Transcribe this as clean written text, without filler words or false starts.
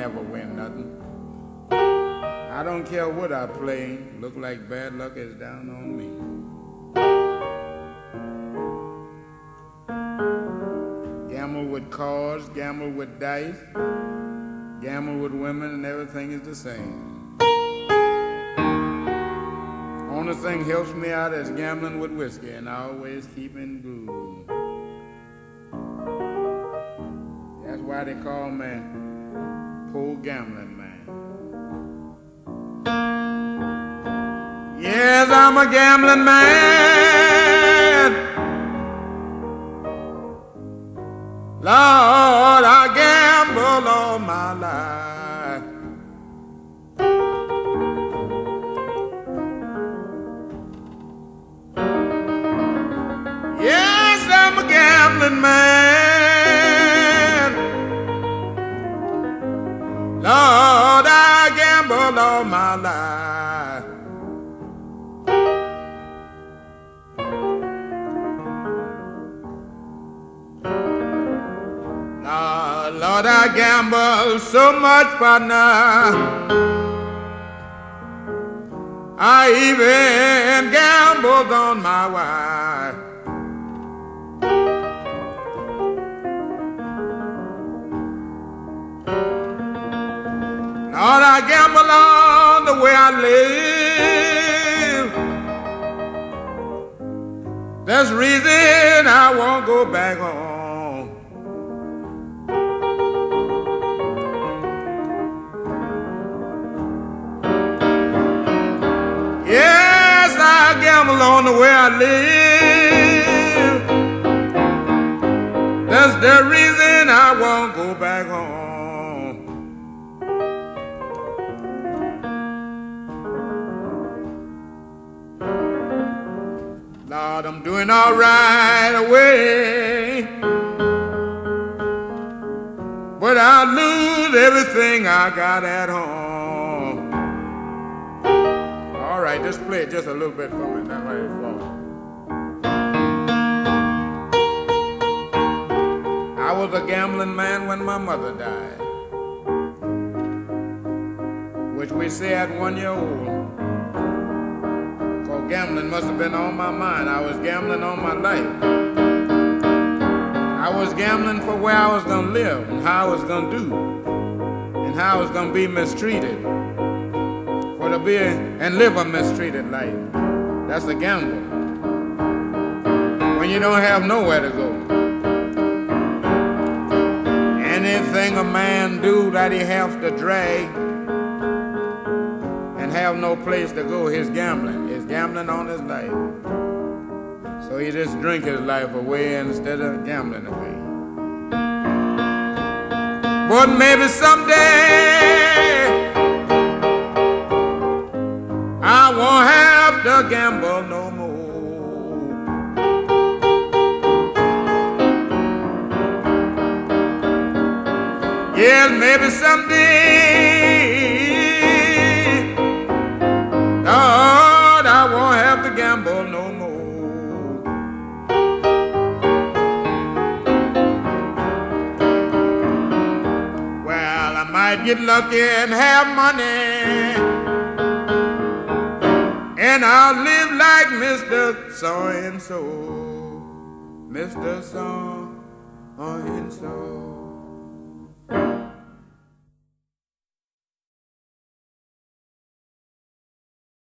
never win nothing. I don't care what I play, look like bad luck is down on me. Gamble with cards, gamble with dice, gamble with women, and everything is the same. Only thing helps me out is gambling with whiskey, and I always keep in groove. That's why they call me poor gambling man. Yes, I'm a gambling man. Lord, I gamble all my life. Yes, I'm a gambling man. Lord, I gamble all my life. Lord, I gamble so much, partner. I even gambled on my wife. Lord, I gamble on the way I live. That's the reason I won't go back home. Yes, I gamble on the way I live. That's the reason I won't go back home. Lord, I'm doing all right away, but I lose everything I got at home. All right, just play it just a little bit for me. Not right for. I was a gambling man when my mother died, which we say at 1 year old. Cause gambling must have been on my mind. I was gambling on my life. I was gambling for where I was gonna live and how I was gonna do and how I was gonna be mistreated. For to be and live a mistreated life. That's a gamble. When you don't have nowhere to go. Anything a man do that he has to drag and have no place to go, his gambling. He's gambling on his life. So he just drink his life away instead of gambling away. But maybe someday I won't have to gamble no more. Yes, maybe someday, Lord, I won't have to gamble no more. Well, I might get lucky and have money, and I'll live like Mr. So-and-so, Mr. So-and-so.